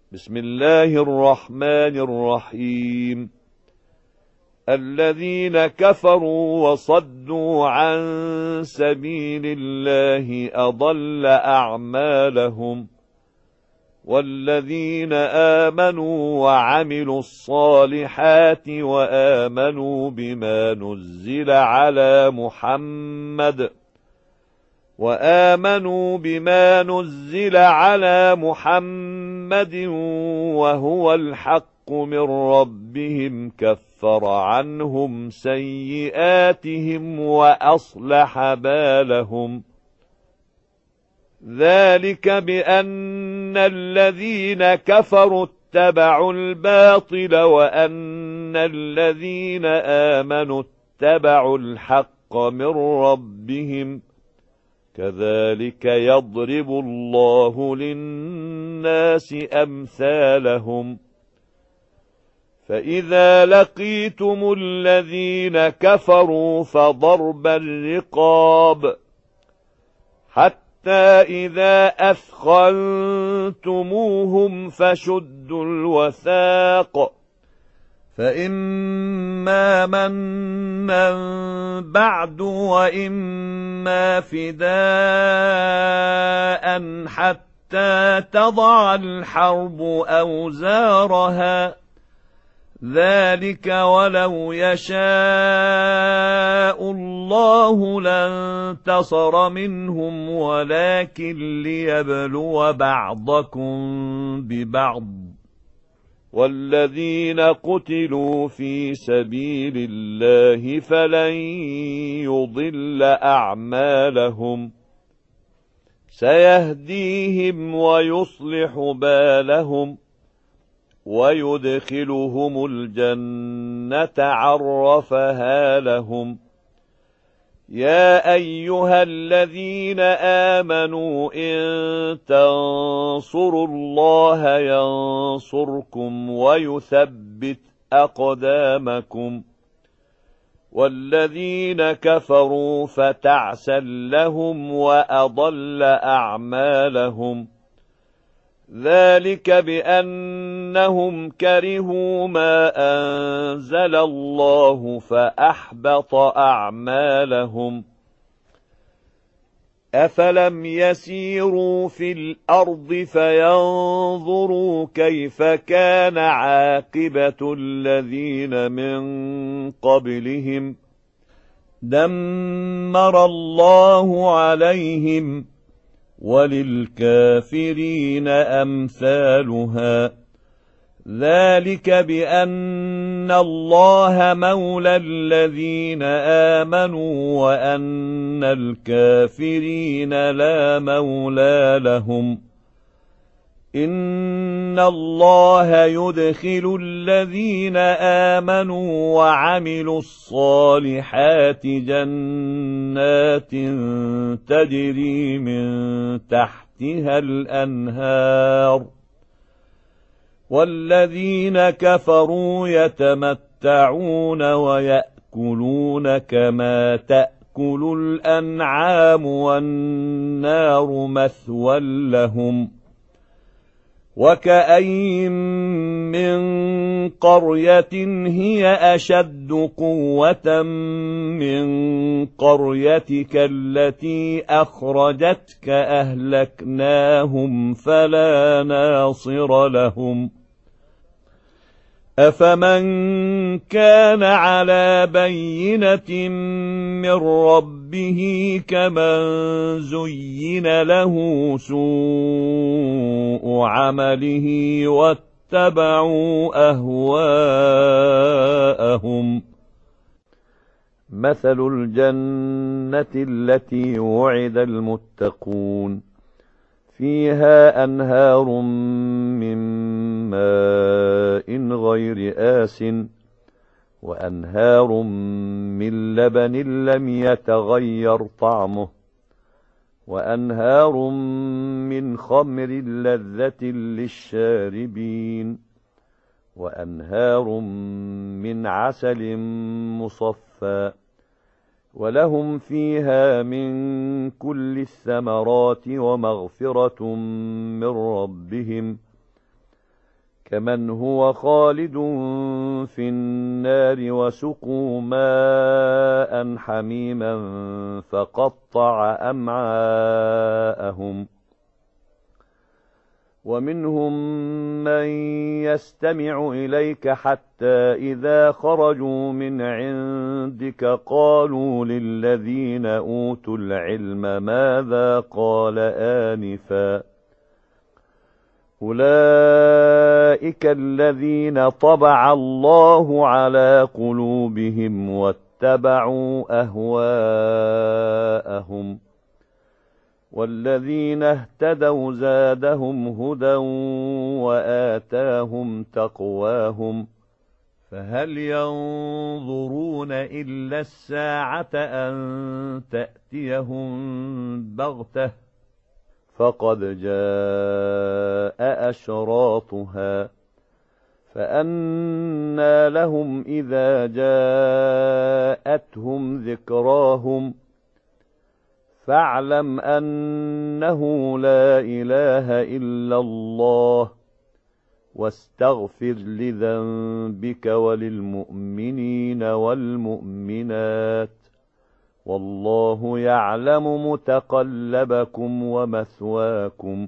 بسم الله الرحمن الرحيم. الذين كفروا وصدوا عن سبيل الله أضل أعمالهم، والذين آمنوا وعملوا الصالحات وآمنوا بما نزل على محمد وهو الحق من ربهم كفر عنهم سيئاتهم وأصلح بالهم. ذلك بأن الذين كفروا اتبعوا الباطل وأن الذين آمنوا اتبعوا الحق من ربهم، كذلك يضرب الله للناس أمثالهم. فإذا لقيتم الذين كفروا فضرب الرقاب حتى إذا أثخنتموهم فشدوا الوثاق، فإما منا بعد وإما فداء حتى تضع الحرب أوزارها، ذلك ولو يشاء الله لانتصر منهم ولكن ليبلو بعضكم ببعض. والذين قتلوا في سبيل الله فلن يضل أعمالهم، سيهديهم ويصلح بالهم ويدخلهم الجنة عرفها لهم. يا أيها الذين آمنوا إن تنصروا الله ينصركم ويثبت أقدامكم، والذين كفروا فتعسا لهم وأضل أعمالهم. ذلك بأنهم كرهوا ما أنزل الله فأحبط أعمالهم. أفلم يسيروا في الأرض فينظروا كيف كان عاقبة الذين من قبلهم، دمر الله عليهم وللكافرين أمثالها. ذلك بأن الله مولى الذين آمنوا وأن الكافرين لا مولى لهم. إن الله يدخل الذين آمنوا وعملوا الصالحات جنات تجري من تحتها الأنهار، والذين كفروا يتمتعون ويأكلون كما تأكل الأنعام والنار مثوى لهم. وكأين من قرية هي أشد قوة من قريتك التي أخرجتك أهلكناهم فلا ناصر لهم. أفمن كان على بينة من ربه كمن زين له سوء عمله واتبعوا أهواءهم. مثل الجنة التي وعد المتقون فيها أنهار من ماء غير آسٍ وأنهار من لبن لم يتغير طعمه وأنهار من خمر لذة للشاربين وأنهار من عسل مصفى ولهم فيها من كل الثمرات ومغفرة من ربهم كمن هو خالد في النار وسقوا ماء حميما فقطع أمعاءهم ومنهم من يستمع إليك حتى إذا خرجوا من عندك قالوا للذين أوتوا العلم ماذا قال آنفا أولئك الذين طبع الله على قلوبهم واتبعوا أهواءهم والذين اهتدوا زادهم هدى وآتاهم تقواهم فهل ينظرون إلا الساعة أن تأتيهم بغتة فقد جاء أشراطها فأنى لهم إذا جاءتهم ذكراهم فاعلم أنه لا إله إلا الله واستغفر لذنبك وللمؤمنين والمؤمنات والله يعلم متقلبكم ومثواكم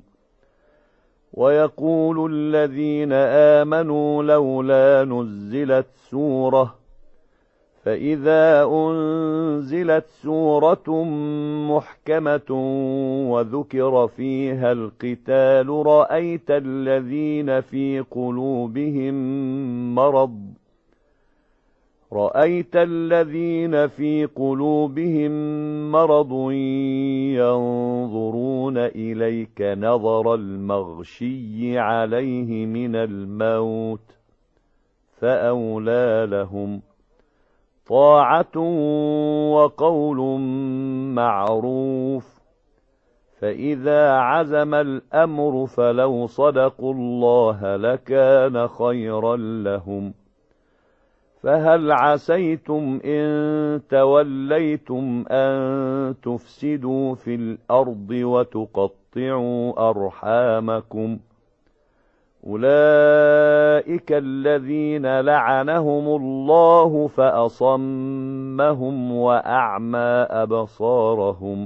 ويقول الذين آمنوا لولا نزلت سورة فإذا أنزلت سورة محكمة وذكر فيها القتال رأيت الذين في قلوبهم مرض ينظرون إليك نظر المغشي عليه من الموت فأولى لهم طاعة وقول معروف فإذا عزم الأمر فلو صدقوا الله لكان خيرا لهم فهل عسيتم إن توليتم أن تفسدوا في الأرض وتقطعوا أرحامكم أولئك الذين لعنهم الله فأصمهم وأعمى أبصارهم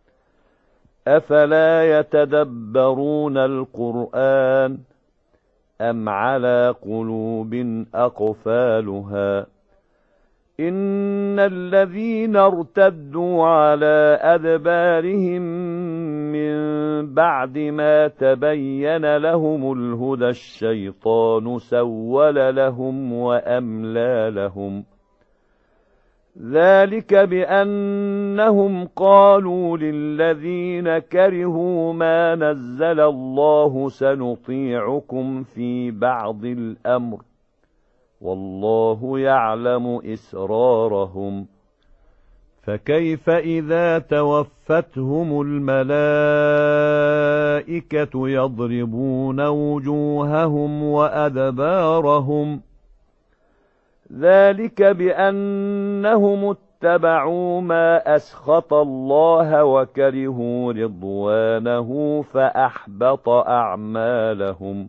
أفلا يتدبرون القرآن أم على قلوب أقفالها إن الذين ارتدوا على أدبارهم من بعد ما تبين لهم الهدى الشيطان سول لهم وأملى لهم ذلك بأنهم قالوا للذين كرهوا ما نزل الله سنطيعكم في بعض الأمر والله يعلم إسرارهم فكيف إذا توفتهم الملائكة يضربون وجوههم وأدبارهم ذلك بأنهم اتبعوا ما أسخط الله وكرهوا رضوانه فأحبط أعمالهم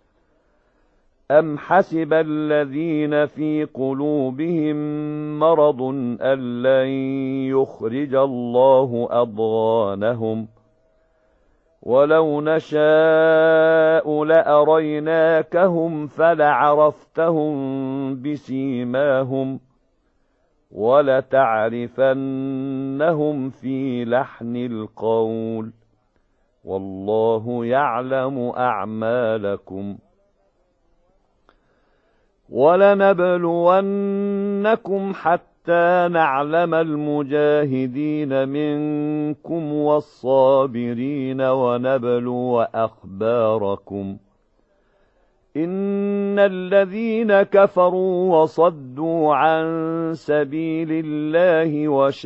أم حسب الذين في قلوبهم مرض أن لن يخرج الله أضغانهم ولو نشاء لأريناكهم فلعرفتهم بسيماهم ولتعرفنهم في لحن القول والله يعلم أعمالكم ولنبلونكم حتى نعلم المجاهدين منكم والصابرين ونبلو أخباركم إن الذين كفروا وصدوا عن سبيل الله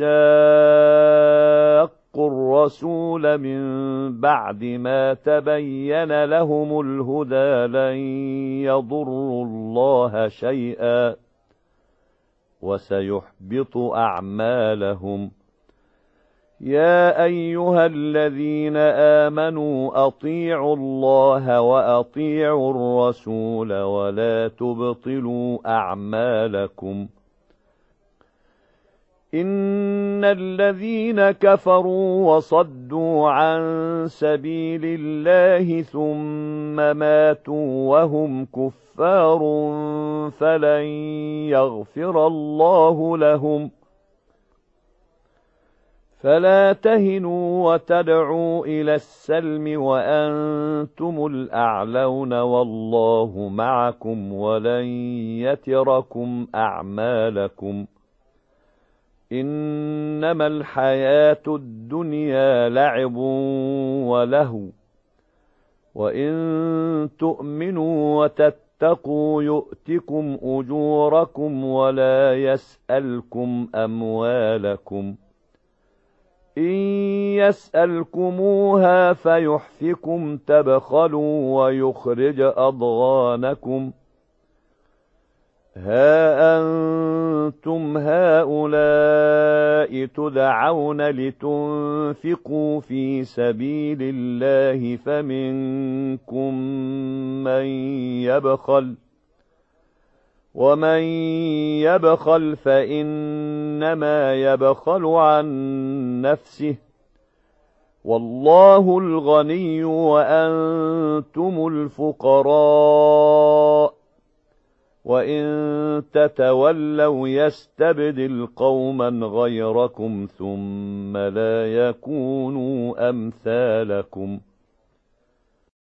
وشاقوا الرسول من بعد ما تبين لهم الهدى لن يضروا الله شيئا وسيحبط أعمالهم يا أيها الذين آمنوا أطيعوا الله وأطيعوا الرسول ولا تبطلوا أعمالكم إن الذين كفروا وصدوا عن سبيل الله ثم ماتوا وهم كفار فلن يغفر الله لهم فلا تهنوا وتدعوا إلى السلم وأنتم الأعلون والله معكم ولن يتركم أعمالكم إنما الحياة الدنيا لعب ولهو وإن تؤمنوا وتتقوا يؤتكم أجوركم ولا يسألكم أموالكم إن يسألكموها فيحفكم تبخلوا ويخرج أضغانكم ها أنتم هؤلاء تدعون لتنفقوا في سبيل الله فمنكم من يبخل ومن يبخل فإنما يبخل عن نفسه والله الغني وأنتم الفقراء وإن تتولوا يستبدل قوما غيركم ثم لا يكونوا أمثالكم